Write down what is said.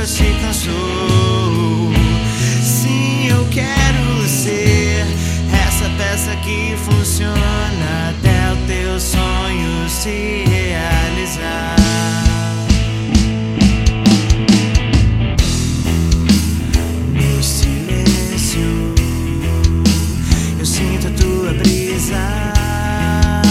nunca se cansou. Sim, eu quero ser essa peça que funciona